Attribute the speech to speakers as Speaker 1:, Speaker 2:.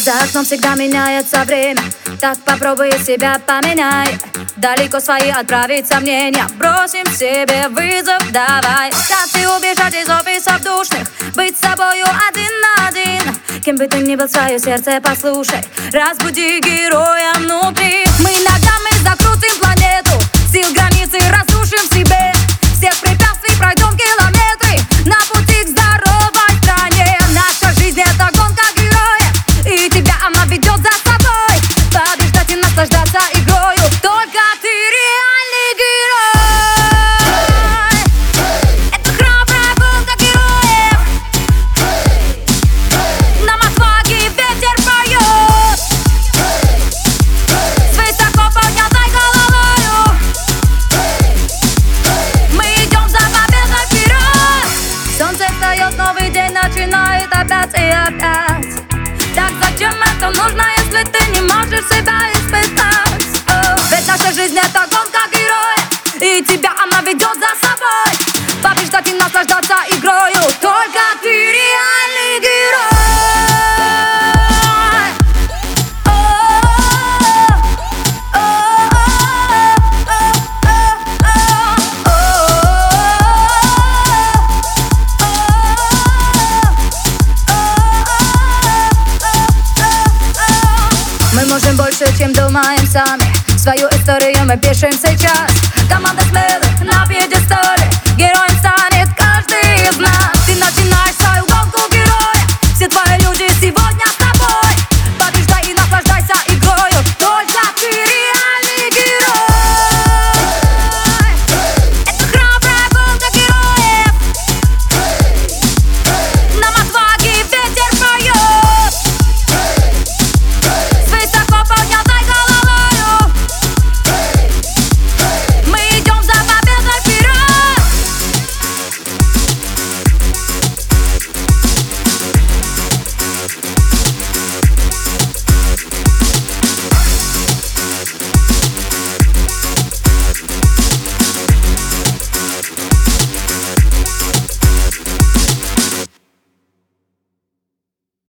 Speaker 1: За окном всегда меняется время, так попробуй себя поменяй. Далеко свои отправить сомнения, бросим себе вызов, давай. Как ты убежать из офисов душных, быть с собою один на один? Кем бы ты ни был, свое сердце послушай, разбуди героя внутри. Мы ногами закрутим планету, сил границы разрушим в себе. Всех препятствий пройдем километры на пути к здоровой стране. Наша жизнь это гонка героев, и тебя она ведет за собой. Побеждать и наслаждаться игрою, только ты реальный герой. Это храбрая гонка героев, нам отваги ветер поет. С высоко поднятой головою мы идем за победой вперед. Солнце встает, новый день начинает опять и опять. Так зачем это нужно, если ты не можешь себя испытать? Ведь наша жизнь это гонка героев, и тебя она ведет за собой. Побеждать и наслаждаться игрою, только ты реальный герой. Мы можем больше, чем думаем сами. Свою историю мы пишем сейчас. Команда смелых на пьедестале.